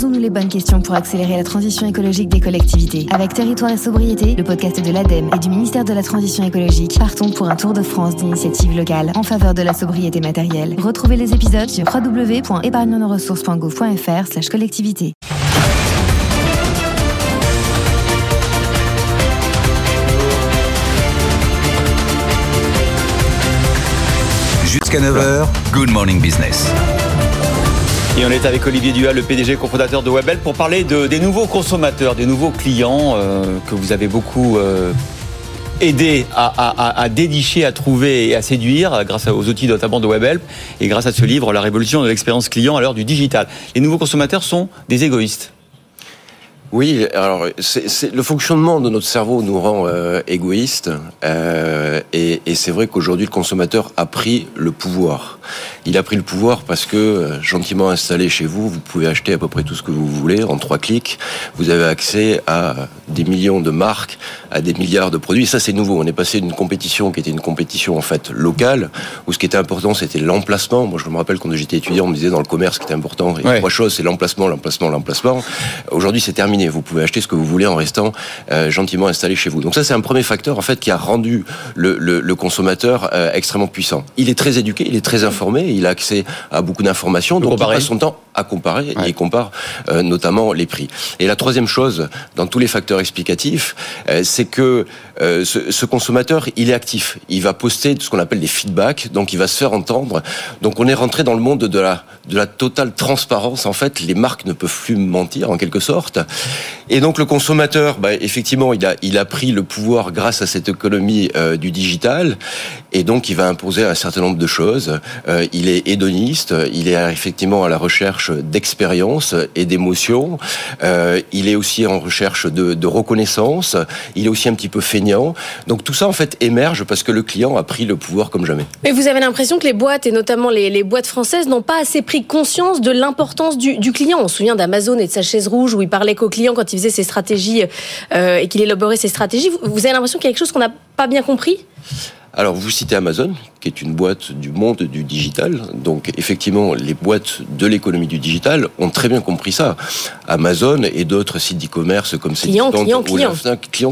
Posons-nous les bonnes questions pour accélérer la transition écologique des collectivités. Avec Territoire et Sobriété, le podcast de l'ADEME et du ministère de la Transition écologique, partons pour un tour de France d'initiatives locales en faveur de la sobriété matérielle. Retrouvez les épisodes sur www.épargnenosressources.gouv.fr/collectivité. Jusqu'à 9h, Good Morning Business. Et on est avec Olivier Duhal, le PDG cofondateur de Webhelp, pour parler des nouveaux consommateurs, des nouveaux clients que vous avez beaucoup aidé à dénicher, à trouver et à séduire grâce aux outils notamment de Webhelp et grâce à ce livre, La révolution de l'expérience client à l'heure du digital. Les nouveaux consommateurs sont des égoïstes. Oui, alors c'est le fonctionnement de notre cerveau nous rend égoïstes et c'est vrai qu'aujourd'hui le consommateur a pris le pouvoir. Il a pris le pouvoir parce que gentiment installé chez vous, vous pouvez acheter à peu près tout ce que vous voulez en 3 clics. Vous avez accès à des millions de marques, à des milliards de produits. Et ça c'est nouveau. On est passé d'une compétition qui était une compétition en fait locale où ce qui était important c'était l'emplacement. Moi je me rappelle quand j'étais étudiant on me disait dans le commerce ce qui était important. Il y a 3 choses, c'est l'emplacement. Aujourd'hui c'est terminé. Vous pouvez acheter ce que vous voulez en restant gentiment installé chez vous. Donc ça, c'est un premier facteur en fait qui a rendu le consommateur extrêmement puissant. Il est très éduqué, il est très informé, il a accès à beaucoup d'informations, donc il passe son temps à comparer et il compare notamment les prix. Et la troisième chose, dans tous les facteurs explicatifs, c'est que ce consommateur, il est actif. Il va poster ce qu'on appelle des feedbacks, donc il va se faire entendre. Donc on est rentré dans le monde de la totale transparence. En fait, les marques ne peuvent plus mentir en quelque sorte. Et donc le consommateur, effectivement, il a pris le pouvoir grâce à cette économie du digital, et donc il va imposer un certain nombre de choses. Il est hédoniste, il est effectivement à la recherche d'expérience et d'émotions. Il est aussi en recherche de reconnaissance. Il est aussi un petit peu feignant. Donc tout ça en fait émerge parce que le client a pris le pouvoir comme jamais. Mais vous avez l'impression que les boîtes, et notamment les boîtes françaises, n'ont pas assez pris conscience de l'importance du client. On se souvient d'Amazon et de sa chaise rouge où il parlait qu'au client quand il faisait ses stratégies et qu'il élaborait ses stratégies. Vous avez l'impression qu'il y a quelque chose qu'on n'a pas bien compris ? Alors, vous citez Amazon, qui est une boîte du monde du digital. Donc, effectivement, les boîtes de l'économie du digital ont très bien compris ça. Amazon et d'autres sites d'e-commerce comme client. Pourquoi ?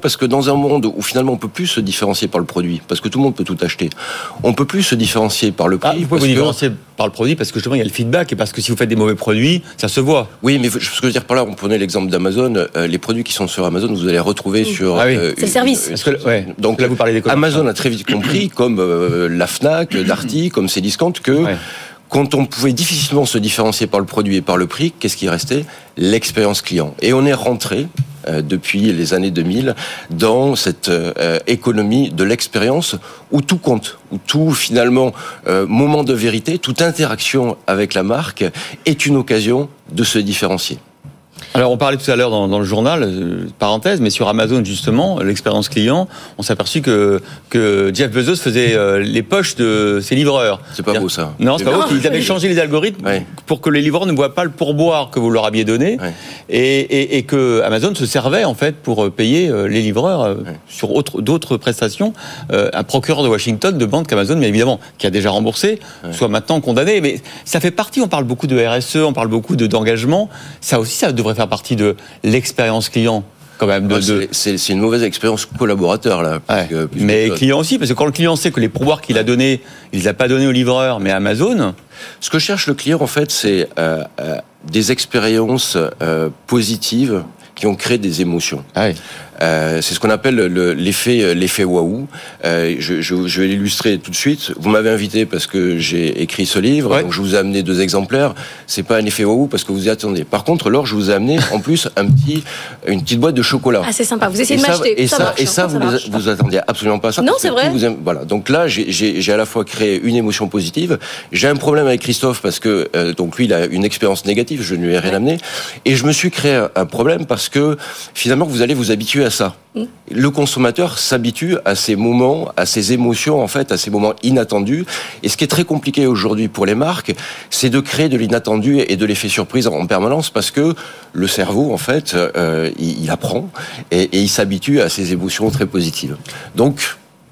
Parce que dans un monde où finalement on peut plus se différencier par le produit, parce que tout le monde peut tout acheter, on peut plus se différencier par le prix. Vous pouvez vous différencier par le produit parce que justement il y a le feedback et parce que si vous faites des mauvais produits, ça se voit. Oui, mais ce que je veux dire par là, on prenait l'exemple d'Amazon. Les produits qui sont sur Amazon, vous allez les retrouver sur. C'est le service. Donc là, vous parlez des Amazon a très vite compris, comme la Fnac, Darty, comme Cdiscount, que quand on pouvait difficilement se différencier par le produit et par le prix, qu'est-ce qui restait ? L'expérience client. Et on est rentré depuis les années 2000 dans cette économie de l'expérience où tout compte, où tout finalement moment de vérité, toute interaction avec la marque est une occasion de se différencier. Alors, on parlait tout à l'heure dans le journal, parenthèse, mais sur Amazon, justement, l'expérience client, on s'est aperçu que Jeff Bezos faisait les poches de ses livreurs. C'est pas beau, ça. Non, c'est pas beau. Ils avaient changé les algorithmes pour que les livreurs ne voient pas le pourboire que vous leur aviez donné et que Amazon se servait, en fait, pour payer les livreurs sur d'autres prestations. Un procureur de Washington demande qu'Amazon, bien évidemment, qui a déjà remboursé, soit maintenant condamné. Mais ça fait partie, on parle beaucoup de RSE, on parle beaucoup d'engagement. Ça aussi, ça devrait faire partie de l'expérience client quand même. C'est une mauvaise expérience collaborateur là. Mais client aussi, parce que quand le client sait que les pourboires qu'il a donnés, il les a pas donnés au livreur, mais à Amazon. Ce que cherche le client en fait, c'est des expériences positives qui ont créé des émotions. C'est ce qu'on appelle l'effet waouh. Je vais l'illustrer tout de suite. Vous m'avez invité parce que j'ai écrit ce livre, donc je vous ai amené 2 exemplaires. C'est pas un effet waouh parce que vous y attendez. Par contre, Laure, je vous ai amené en plus une petite boîte de chocolat. Ah, c'est sympa. Vous essayez de m'acheter. Vous attendiez absolument pas ça. Non, c'est vrai. Voilà. Donc là, j'ai à la fois créé une émotion positive. J'ai un problème avec Christophe parce que donc lui, il a une expérience négative. Je ne lui ai rien amené. Et je me suis créé un problème parce que finalement, vous allez vous habituer à ça. Le consommateur s'habitue à ces moments, à ces émotions, en fait, à ces moments inattendus. Et ce qui est très compliqué aujourd'hui pour les marques, c'est de créer de l'inattendu et de l'effet surprise en permanence parce que le cerveau, en fait, il apprend et il s'habitue à ces émotions très positives. Donc,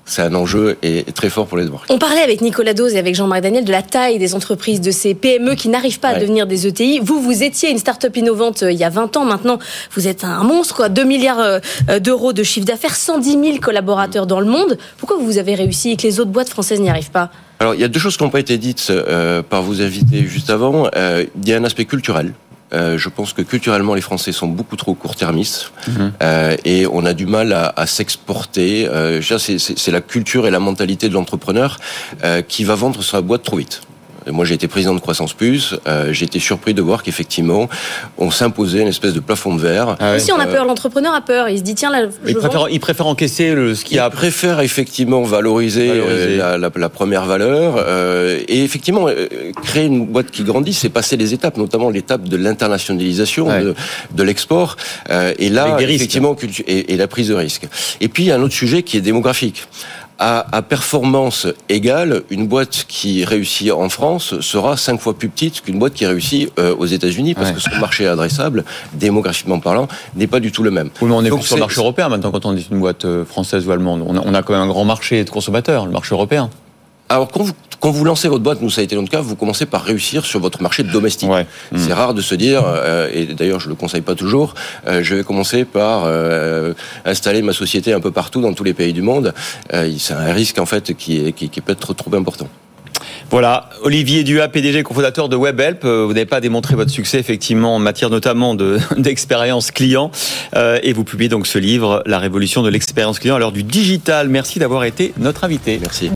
c'est un enjeu et très fort pour les marques. On parlait avec Nicolas Dose et avec Jean-Marc Daniel de la taille des entreprises, de ces PME qui n'arrivent pas à devenir des ETI. Vous étiez une start-up innovante il y a 20 ans. Maintenant, vous êtes un monstre, quoi. 2 milliards d'euros de chiffre d'affaires, 110 000 collaborateurs dans le monde. Pourquoi vous avez réussi et que les autres boîtes françaises n'y arrivent pas ? Alors, il y a deux choses qui n'ont pas été dites par vos invités juste avant. Il y a un aspect culturel. Je pense que culturellement, les Français sont beaucoup trop court-termistes et on a du mal à s'exporter. C'est la culture et la mentalité de l'entrepreneur qui va vendre sa boîte trop vite. Moi, j'ai été président de Croissance Plus. J'ai été surpris de voir qu'effectivement, on s'imposait une espèce de plafond de verre. Si on a peur, l'entrepreneur a peur. Il se dit tiens, là, il préfère encaisser ce qu'il y a. Il préfère effectivement valoriser. La première valeur et effectivement créer une boîte qui grandit, c'est passer les étapes, notamment l'étape de l'internationalisation, de l'export. Et là, effectivement, et la prise de risque. Et puis, il y a un autre sujet qui est démographique. À performance égale, une boîte qui réussit en France sera 5 fois plus petite qu'une boîte qui réussit aux États-Unis parce que son marché adressable, démographiquement parlant, n'est pas du tout le même. Oui, mais on est plus sur le marché européen maintenant quand on dit une boîte française ou allemande. On a quand même un grand marché de consommateurs, le marché européen. Alors, quand vous lancez votre boîte, nous ça a été notre cas, vous commencez par réussir sur votre marché domestique. C'est rare de se dire, et d'ailleurs je le conseille pas toujours, je vais commencer par installer ma société un peu partout dans tous les pays du monde. C'est un risque en fait qui peut être trop important. Voilà, Olivier Duhat, PDG cofondateur de Webhelp. Vous n'avez pas démontré votre succès effectivement en matière notamment d'expérience client et vous publiez donc ce livre, La révolution de l'expérience client à l'heure du digital. Merci d'avoir été notre invité. Merci.